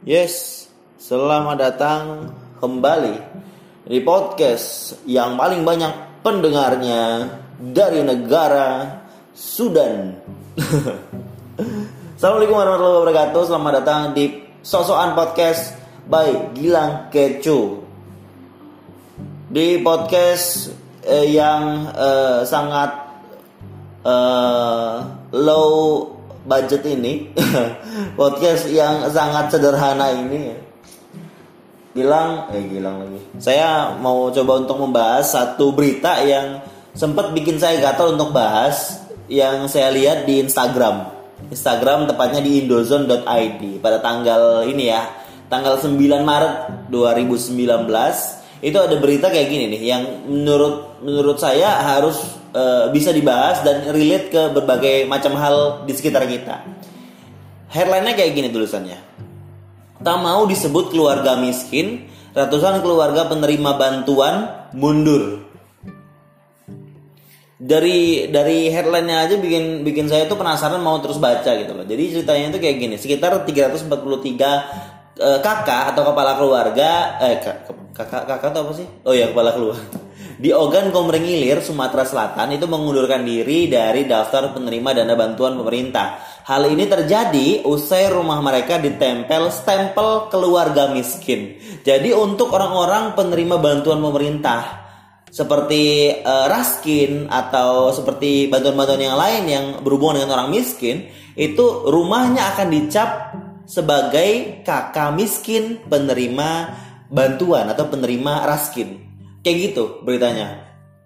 Yes, selamat datang kembali di podcast yang paling banyak pendengarnya dari negara Sudan. Assalamualaikum warahmatullahi wabarakatuh. Selamat datang di Sosokan Podcast by Gilang Kecu. Di podcast yang sangat low budget ini, podcast yang sangat sederhana ini, Gilang lagi. Saya mau coba untuk membahas satu berita yang sempat bikin saya gatal untuk bahas, yang saya lihat di Instagram tepatnya di indozone.id pada tanggal ini ya, tanggal 9 Maret 2019. Itu ada berita kayak gini nih, yang menurut saya harus bisa dibahas dan relate ke berbagai macam hal di sekitar kita. Headline-nya kayak gini tulisannya. Tak mau disebut keluarga miskin, ratusan keluarga penerima bantuan mundur. Dari headline-nya aja bikin saya tuh penasaran mau terus baca gitu loh. Jadi ceritanya itu kayak gini, sekitar 343 kakak atau kepala keluarga, kakak atau apa sih? Oh ya, kepala keluarga di Ogan Komering Ilir, Sumatera Selatan itu mengundurkan diri dari daftar penerima dana bantuan pemerintah. Hal ini terjadi usai rumah mereka ditempel stempel keluarga miskin. Jadi untuk orang-orang penerima bantuan pemerintah seperti Raskin atau seperti bantuan-bantuan yang lain yang berhubungan dengan orang miskin, itu rumahnya akan dicap sebagai kakak miskin penerima bantuan atau penerima Raskin. Kayak gitu beritanya.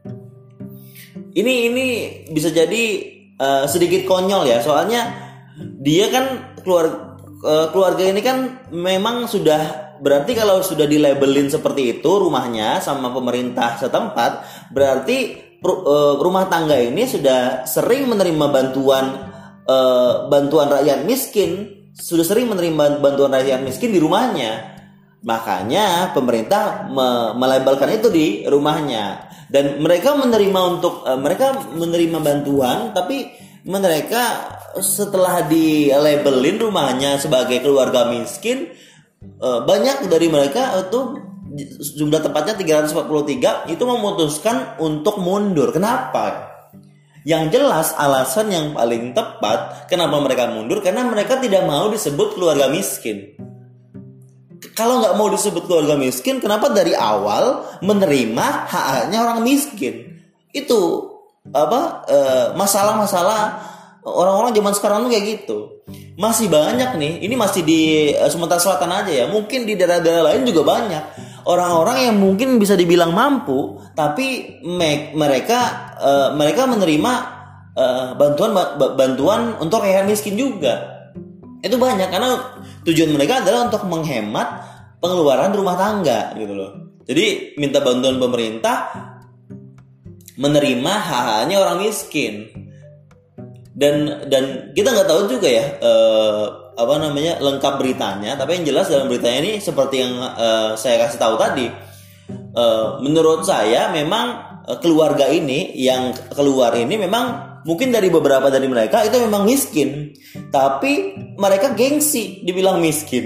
Ini bisa jadi sedikit konyol ya, soalnya dia kan keluarga ini kan memang sudah, berarti kalau sudah dilabelin seperti itu rumahnya sama pemerintah setempat, berarti rumah tangga ini sudah sering menerima bantuan rakyat miskin, sudah sering menerima bantuan rakyat miskin di rumahnya. Makanya pemerintah melabelkan itu di rumahnya, dan mereka menerima bantuan, tapi mereka setelah dilabelin rumahnya sebagai keluarga miskin, banyak dari mereka itu jumlah tepatnya 343 itu memutuskan untuk mundur. Kenapa? Yang jelas alasan yang paling tepat kenapa mereka mundur, karena mereka tidak mau disebut keluarga miskin. Kalau nggak mau disebut keluarga miskin, kenapa dari awal menerima hak-haknya orang miskin? Itu masalah-masalah orang-orang zaman sekarang tuh kayak gitu. Masih banyak nih, ini masih di Sumatera Selatan aja ya. Mungkin di daerah-daerah lain juga banyak orang-orang yang mungkin bisa dibilang mampu, tapi mereka menerima bantuan untuk rakyat miskin juga. Itu banyak karena tujuan mereka adalah untuk menghemat pengeluaran rumah tangga gitu loh. Jadi minta bantuan pemerintah, menerima hak-haknya orang miskin. Dan kita nggak tahu juga ya lengkap beritanya, tapi yang jelas dalam beritanya ini seperti yang saya kasih tahu tadi. Menurut saya memang keluarga ini yang keluar ini memang mungkin dari beberapa dari mereka itu memang miskin, tapi mereka gengsi dibilang miskin.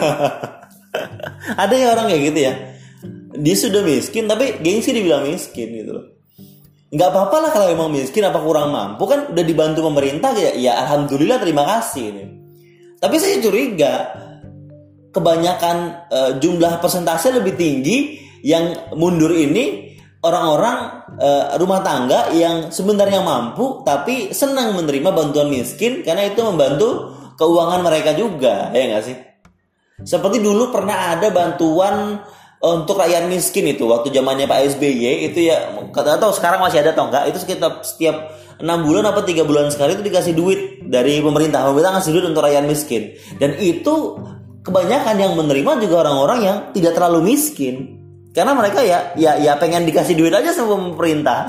Ada ya orang kayak gitu ya, dia sudah miskin tapi gengsi dibilang miskin gitu loh. Nggak apa-apa lah kalau memang miskin, apa kurang mampu, kan udah dibantu pemerintah ya alhamdulillah, terima kasih nih. Tapi saya curiga kebanyakan jumlah persentase lebih tinggi yang mundur ini orang-orang rumah tangga yang sebenarnya mampu tapi senang menerima bantuan miskin karena itu membantu keuangan mereka juga, ya nggak sih? Seperti dulu pernah ada bantuan untuk rakyat miskin itu waktu zamannya Pak SBY itu ya, nggak tahu sekarang masih ada atau enggak, itu setiap 6 bulan apa 3 bulan sekali itu dikasih duit dari pemerintah ngasih duit untuk rakyat miskin, dan itu kebanyakan yang menerima juga orang-orang yang tidak terlalu miskin. Karena mereka ya pengen dikasih duit aja sama pemerintah.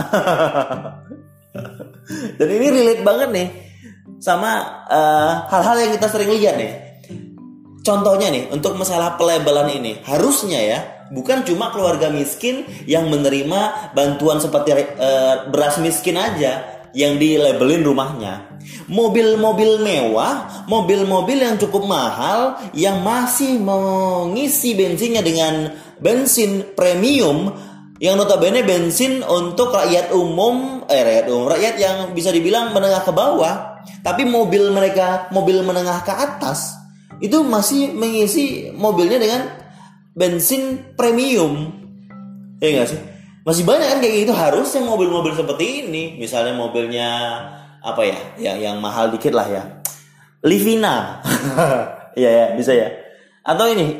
Dan ini relate banget nih sama hal-hal yang kita sering lihat nih. Contohnya nih, untuk masalah pelabelan ini, harusnya ya bukan cuma keluarga miskin yang menerima bantuan seperti beras miskin aja. yang dilabelin rumahnya. Mobil-mobil mewah, mobil-mobil yang cukup mahal, yang masih mengisi bensinnya dengan bensin premium, yang notabene bensin untuk rakyat umum, rakyat yang bisa dibilang menengah ke bawah. Tapi mobil mereka, mobil menengah ke atas, itu masih mengisi mobilnya dengan bensin premium. Ya nggak sih? Masih banyak kan kayak gitu. Harusnya mobil-mobil seperti ini, misalnya mobilnya apa ya, yang mahal dikit lah ya, Livina. ya bisa ya. Atau ini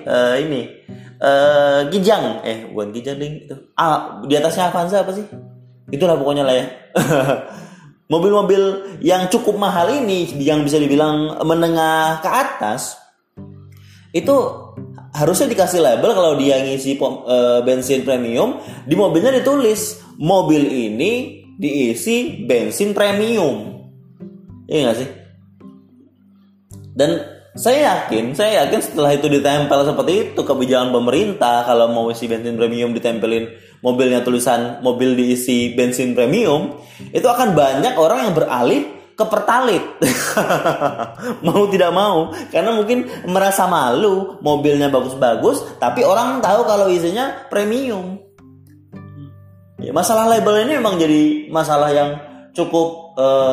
Kijang, bukan Kijang ding itu. Di atasnya Avanza apa sih? Itulah pokoknya lah ya. Mobil-mobil yang cukup mahal ini, yang bisa dibilang menengah ke atas, itu harusnya dikasih label kalau dia ngisi bensin premium, di mobilnya ditulis mobil ini diisi bensin premium. Iya nggak sih? Dan saya yakin setelah itu ditempel seperti itu kebijakan pemerintah, kalau mau isi bensin premium ditempelin mobilnya tulisan mobil diisi bensin premium, itu akan banyak orang yang beralih ke Pertalite. Mau tidak mau, karena mungkin merasa malu mobilnya bagus-bagus tapi orang tahu kalau isinya premium. Ya, masalah label ini memang jadi masalah yang cukup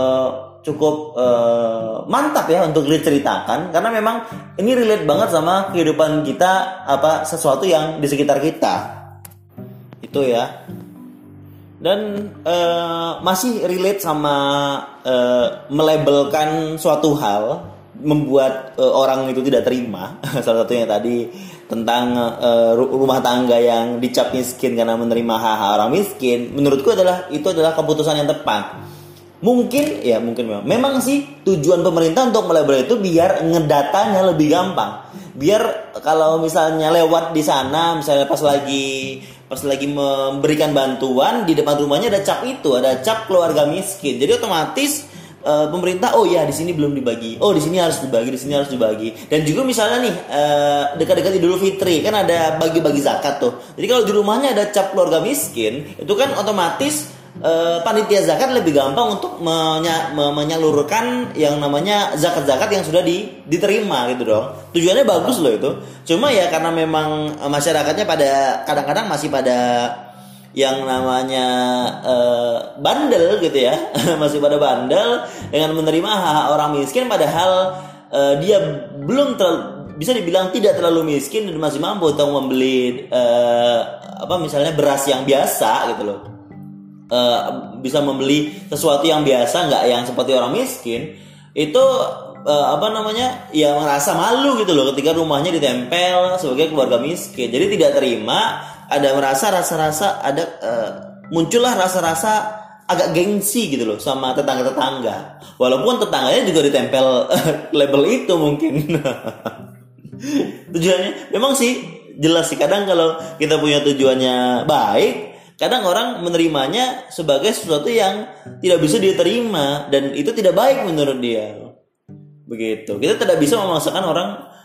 mantap ya untuk diceritakan, karena memang ini relate banget sama kehidupan kita, sesuatu yang di sekitar kita itu ya. Dan masih relate sama melabelkan suatu hal, membuat orang itu tidak terima. Salah satunya tadi tentang rumah tangga yang dicap miskin karena menerima hak orang miskin. Menurutku itu adalah keputusan yang tepat. Mungkin memang sih tujuan pemerintah untuk melabel itu biar ngedatanya lebih gampang. Biar kalau misalnya lewat di sana, misalnya pas lagi memberikan bantuan, di depan rumahnya ada cap keluarga miskin. Jadi otomatis pemerintah, oh ya di sini belum dibagi, oh di sini harus dibagi. Dan juga misalnya nih dekat-dekat Idul Fitri kan ada bagi-bagi zakat tuh. Jadi kalau di rumahnya ada cap keluarga miskin, itu kan otomatis panitia zakat lebih gampang untuk menyalurkan yang namanya zakat-zakat yang sudah diterima gitu dong. Tujuannya bagus loh itu. Cuma ya karena memang masyarakatnya kadang-kadang masih pada yang namanya bandel gitu ya. Masih pada bandel dengan menerima hak orang miskin, padahal dia belum bisa dibilang tidak terlalu miskin dan masih mampu untuk membeli misalnya beras yang biasa gitu loh. Bisa membeli sesuatu yang biasa, nggak yang seperti orang miskin. Itu ya merasa malu gitu loh ketika rumahnya ditempel sebagai keluarga miskin. Jadi tidak terima, ada muncullah rasa-rasa agak gengsi gitu loh sama tetangga-tetangga. Walaupun tetangganya juga ditempel label itu mungkin. Tujuannya memang sih jelas sih, kadang kalau kita punya tujuannya baik, kadang orang menerimanya sebagai sesuatu yang tidak bisa diterima dan itu tidak baik menurut dia. Begitu. Kita tidak bisa memaksakan orang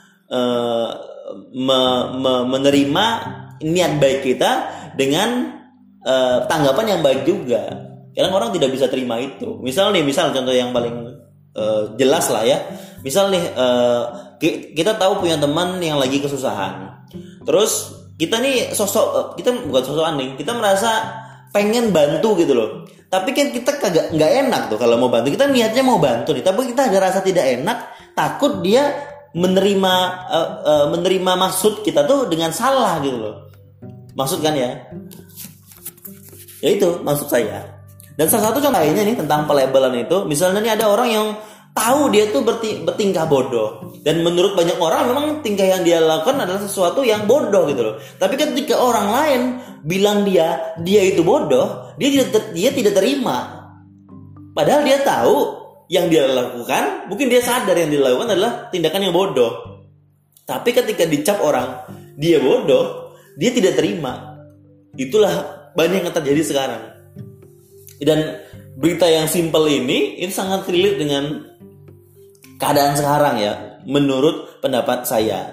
menerima niat baik kita dengan tanggapan yang baik juga. Kadang orang tidak bisa terima itu. Misal contoh yang paling jelas lah ya. Misal nih kita tahu punya teman yang lagi kesusahan. Terus kita nih kita bukan sosok aneh, kita merasa pengen bantu gitu loh. Tapi kan kita nggak enak tuh kalau mau bantu. Kita niatnya mau bantu nih, tapi kita ada rasa tidak enak, takut dia menerima maksud kita tuh dengan salah gitu loh. Maksud kan ya? Ya itu maksud saya. Dan salah satu contoh lainnya nih tentang pelabelan itu, misalnya nih ada orang yang tahu dia tuh bertingkah bodoh, dan menurut banyak orang memang tingkah yang dia lakukan adalah sesuatu yang bodoh gitu loh. Tapi ketika orang lain bilang dia itu bodoh, dia tidak terima. Padahal dia tahu yang dia lakukan, mungkin dia sadar yang dia lakukan adalah tindakan yang bodoh. Tapi ketika dicap orang dia bodoh, dia tidak terima. Itulah banyak yang terjadi sekarang. Dan berita yang simpel ini sangat relate dengan keadaan sekarang ya, menurut pendapat saya.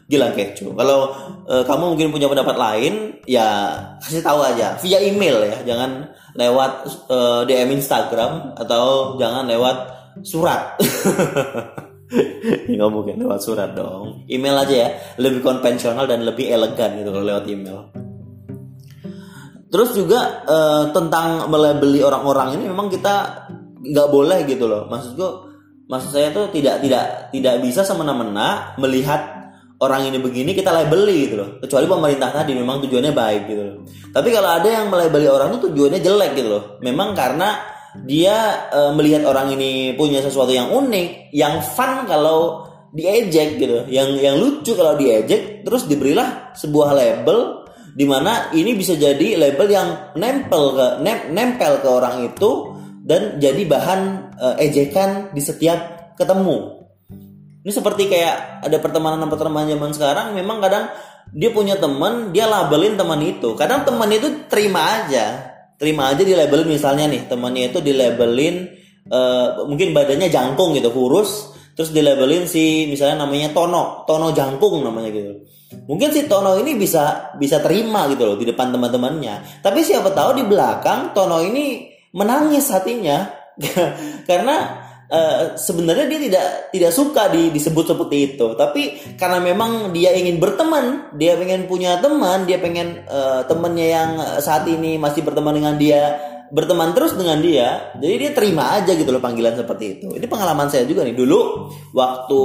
Gilang Keco. Kalau kamu mungkin punya pendapat lain, ya kasih tahu aja via email ya, jangan lewat DM Instagram atau jangan lewat surat. Nggak mungkin lewat surat dong. Email aja ya, lebih konvensional dan lebih elegan gitu kalau lewat email. Terus juga tentang melabeli orang-orang ini memang kita nggak boleh gitu loh. Maksud saya tuh tidak bisa semena-mena melihat orang ini begini kita labeli gitu loh. Kecuali pemerintah tadi memang tujuannya baik gitu loh. Tapi kalau ada yang melabeli orang itu tujuannya jelek gitu loh. Memang karena dia melihat orang ini punya sesuatu yang unik, yang fun kalau diejek gitu, yang lucu kalau diejek, terus diberilah sebuah label di mana ini bisa jadi label yang nempel ke orang itu dan jadi bahan ejekan di setiap ketemu. Ini seperti kayak ada pertemanan zaman sekarang, memang kadang dia punya teman, dia labelin teman itu. Kadang teman itu terima aja dilabelin, misalnya nih temannya itu dilabelin mungkin badannya jangkung gitu, kurus, terus dilabelin si misalnya namanya Tono jangkung namanya gitu. Mungkin si Tono ini bisa terima gitu loh di depan teman-temannya. Tapi siapa tahu di belakang Tono ini menangis hatinya karena sebenarnya dia tidak suka disebut seperti itu, tapi karena memang dia ingin berteman, dia pengen punya teman, dia pengen temannya yang saat ini masih berteman dengan dia, berteman terus dengan dia, jadi dia terima aja gitu loh panggilan seperti itu. Ini pengalaman saya juga nih dulu waktu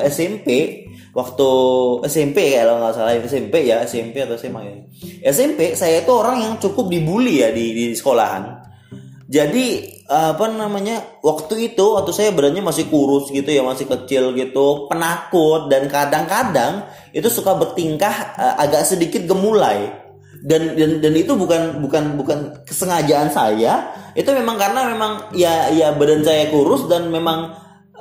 SMP kalau nggak salah SMP atau SMA ya. SMP saya itu orang yang cukup dibully ya di sekolahan. Jadi waktu saya badannya masih kurus gitu ya, masih kecil gitu, penakut, dan kadang-kadang itu suka bertingkah agak sedikit gemulai, dan itu bukan kesengajaan saya, itu memang karena memang ya badan saya kurus dan memang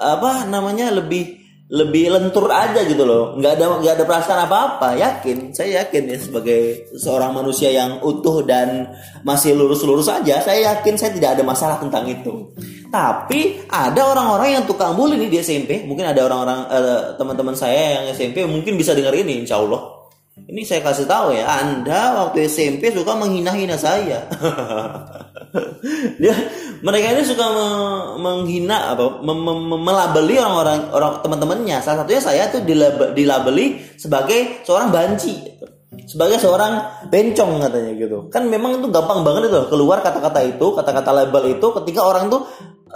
lebih lentur aja gitu loh, nggak ada perasaan apa-apa. Saya yakin ya, sebagai seorang manusia yang utuh dan masih lurus-lurus aja, saya yakin saya tidak ada masalah tentang itu. Tapi ada orang-orang yang tukang bully nih di SMP. Mungkin ada orang-orang teman-teman saya yang SMP mungkin bisa dengar ini, insya Allah. Ini saya kasih tahu ya, Anda waktu SMP suka menghina-hina saya. Mereka ini suka menghina melabeli orang teman-temannya. Salah satunya saya tuh dilabeli sebagai seorang banci, sebagai seorang bencong katanya gitu. Kan memang itu gampang banget itu keluar kata-kata label itu ketika orang tuh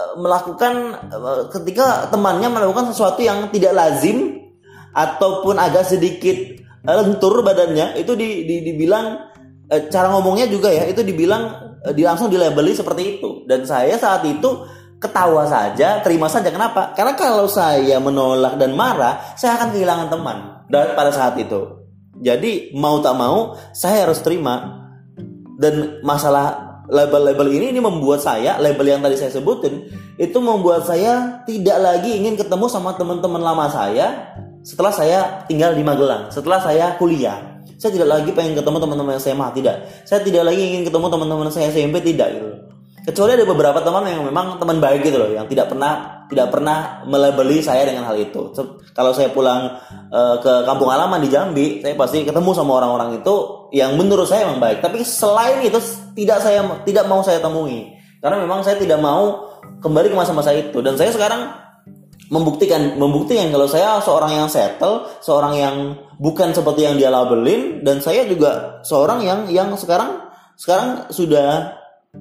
ketika temannya melakukan sesuatu yang tidak lazim ataupun agak sedikit lentur badannya, itu dibilang cara ngomongnya juga ya, itu dibilang langsung dilabeli seperti itu. Dan saya saat itu ketawa saja, terima saja. Kenapa? Karena kalau saya menolak dan marah, saya akan kehilangan teman pada saat itu. Jadi mau tak mau saya harus terima. Dan masalah label-label ini membuat saya, label yang tadi saya sebutin, itu membuat saya tidak lagi ingin ketemu sama teman-teman lama saya setelah saya tinggal di Magelang, setelah saya kuliah. Saya tidak lagi pengen ketemu teman-teman SMA, tidak. Saya tidak lagi ingin ketemu teman-teman saya SMP, tidak gitu. Kecuali ada beberapa teman yang memang teman baik gitu loh, yang tidak pernah melabeli saya dengan hal itu. Kalau saya pulang ke kampung halaman di Jambi, saya pasti ketemu sama orang-orang itu yang menurut saya memang baik. Tapi selain itu tidak mau saya temui, karena memang saya tidak mau kembali ke masa-masa itu. Dan saya sekarang membuktikan kalau saya seorang yang settle, seorang yang bukan seperti yang dia labelin, dan saya juga seorang yang sekarang sudah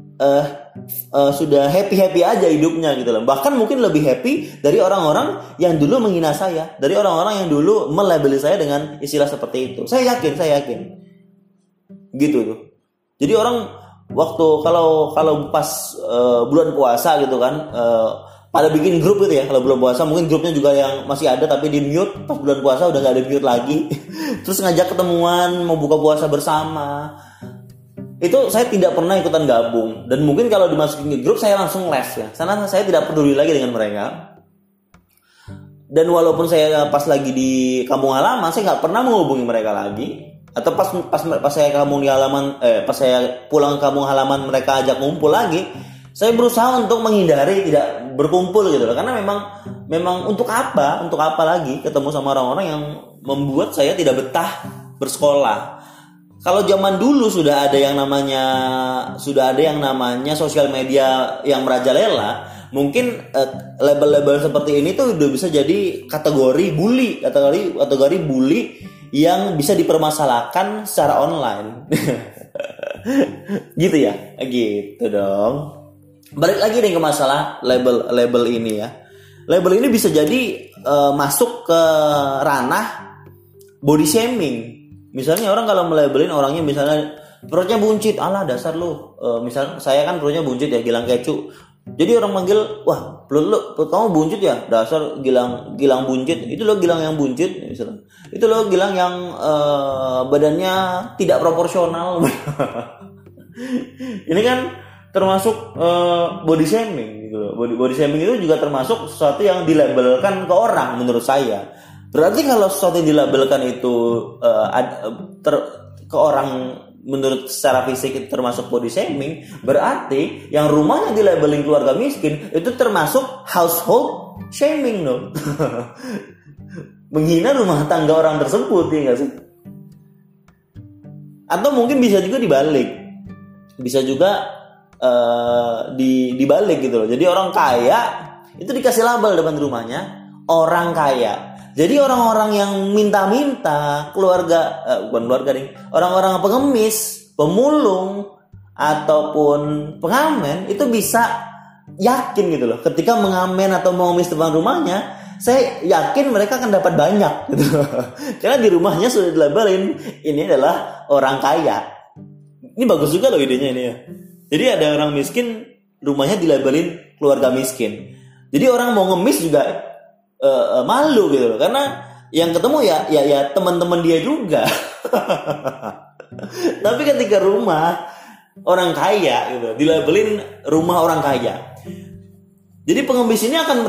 happy aja hidupnya gitu loh. Bahkan mungkin lebih happy dari orang-orang yang dulu menghina saya, dari orang-orang yang dulu melabeli saya dengan istilah seperti itu. Saya yakin gitu tuh. Jadi orang waktu kalau pas bulan puasa gitu kan, pada bikin grup gitu ya, kalau bulan puasa mungkin grupnya juga yang masih ada tapi di mute. Pas bulan puasa udah gak ada mute lagi. Terus ngajak ketemuan mau buka puasa bersama, itu saya tidak pernah ikutan gabung. Dan mungkin kalau dimasukin ke grup saya langsung les ya, karena saya tidak peduli lagi dengan mereka. Dan walaupun saya pas lagi di kampung halaman, saya nggak pernah menghubungi mereka lagi. Atau pas saya pas saya pulang ke kampung halaman mereka ajak ngumpul lagi, saya berusaha untuk menghindari tidak berkumpul gitu loh. Karena memang untuk apa lagi ketemu sama orang-orang yang membuat saya tidak betah bersekolah. Kalau zaman dulu sudah ada yang namanya sosial media yang merajalela, mungkin label-label seperti ini tuh udah bisa jadi kategori bully yang bisa dipermasalahkan secara online. Gitu ya, gitu dong. Balik lagi nih ke masalah label ini ya. Label ini bisa jadi masuk ke ranah body shaming. Misalnya orang kalau melabelin orangnya misalnya perutnya buncit, alah dasar lu. Misal saya kan perutnya buncit ya, Gilang Kecu. Jadi orang manggil, wah perut kamu buncit ya, dasar Gilang buncit. Itu lo Gilang yang buncit misalnya. Itu lo Gilang yang badannya tidak proporsional. Ini kan termasuk body shaming gitu loh. Body shaming itu juga termasuk sesuatu yang dilabelkan ke orang menurut saya. Berarti kalau sesuatu yang dilabelkan itu ke orang menurut secara fisik itu termasuk body shaming, berarti yang rumahnya dilabelin keluarga miskin itu termasuk household shaming dong. Menghina rumah tangga orang tersebut, ya nggak sih? Atau mungkin bisa juga dibalik, bisa juga dibalik gitu loh. Jadi orang kaya itu dikasih label depan rumahnya orang kaya. Jadi orang-orang yang minta-minta, orang-orang pengemis, pemulung ataupun pengamen itu bisa yakin gitu loh. Ketika mengamen atau mengemis depan rumahnya, saya yakin mereka akan dapat banyak gitu loh. Karena di rumahnya sudah dilabelin ini adalah orang kaya. Ini bagus juga loh idenya ini ya. Jadi ada orang miskin, rumahnya dilabelin keluarga miskin. Jadi orang mau ngemis juga malu gitu loh, karena yang ketemu ya teman-teman dia juga. Tapi ketika rumah orang kaya gitu dilabelin rumah orang kaya, jadi pengemis ini akan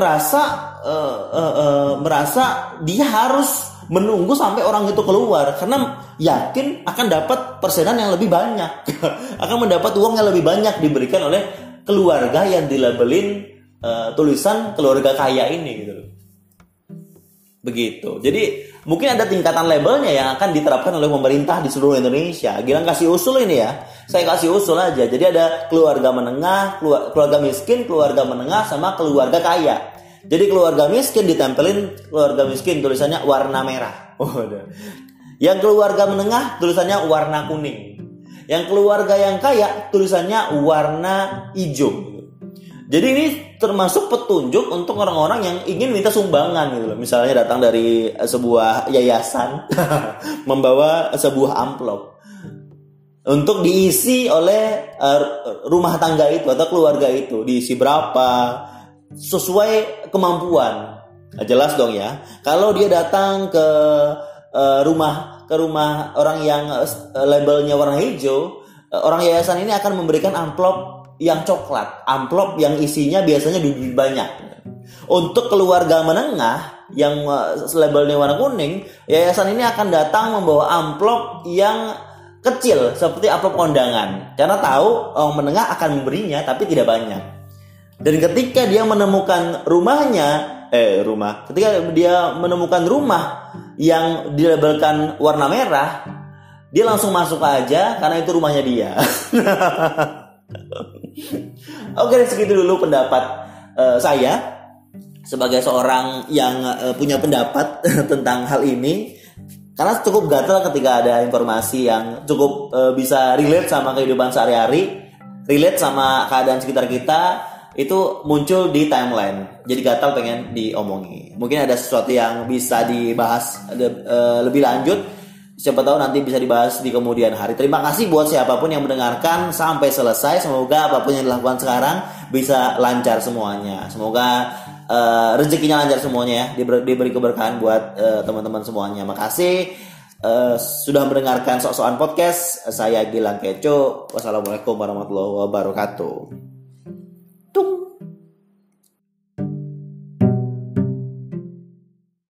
merasa dia harus menunggu sampai orang itu keluar karena yakin akan dapat persenan yang lebih banyak. Akan mendapat uang yang lebih banyak diberikan oleh keluarga yang dilabelin tulisan keluarga kaya ini gitu loh. Begitu. Jadi mungkin ada tingkatan labelnya yang akan diterapkan oleh pemerintah di seluruh Indonesia. Gilang kasih usul ini ya. Saya kasih usul aja. Jadi ada keluarga menengah, keluarga miskin, keluarga menengah, sama keluarga kaya. Jadi keluarga miskin ditempelin keluarga miskin tulisannya warna merah. Yang keluarga menengah tulisannya warna kuning. Yang keluarga yang kaya tulisannya warna hijau. Jadi ini termasuk petunjuk untuk orang-orang yang ingin minta sumbangan gitu loh. Misalnya datang dari sebuah yayasan membawa sebuah amplop untuk diisi oleh rumah tangga itu atau keluarga itu, diisi berapa sesuai kemampuan. Nah, jelas dong ya. Kalau dia datang ke rumah orang yang labelnya warna hijau, orang yayasan ini akan memberikan amplop yang coklat, amplop yang isinya biasanya lebih banyak. Untuk keluarga menengah yang labelnya warna kuning, yayasan ini akan datang membawa amplop yang kecil seperti amplop kondangan, karena tahu orang menengah akan memberinya tapi tidak banyak. Dan ketika dia menemukan ketika dia menemukan rumah yang dilabelkan warna merah, dia langsung masuk aja karena itu rumahnya dia. Oke, segitu dulu pendapat saya sebagai seorang yang punya pendapat tentang hal ini. Karena cukup gatal ketika ada informasi yang cukup bisa relate sama kehidupan sehari-hari, relate sama keadaan sekitar kita, itu muncul di timeline. Jadi gatal pengen diomongi. Mungkin ada sesuatu yang bisa dibahas lebih lanjut. Siapa tahu nanti bisa dibahas di kemudian hari. Terima kasih buat siapapun yang mendengarkan sampai selesai. Semoga apapun yang dilakukan sekarang bisa lancar semuanya. Semoga rezekinya lancar semuanya ya. Diberi keberkahan buat teman-teman semuanya. Makasih sudah mendengarkan Sok-Sokan Podcast. Saya Gilang Keco. Wassalamualaikum warahmatullahi wabarakatuh.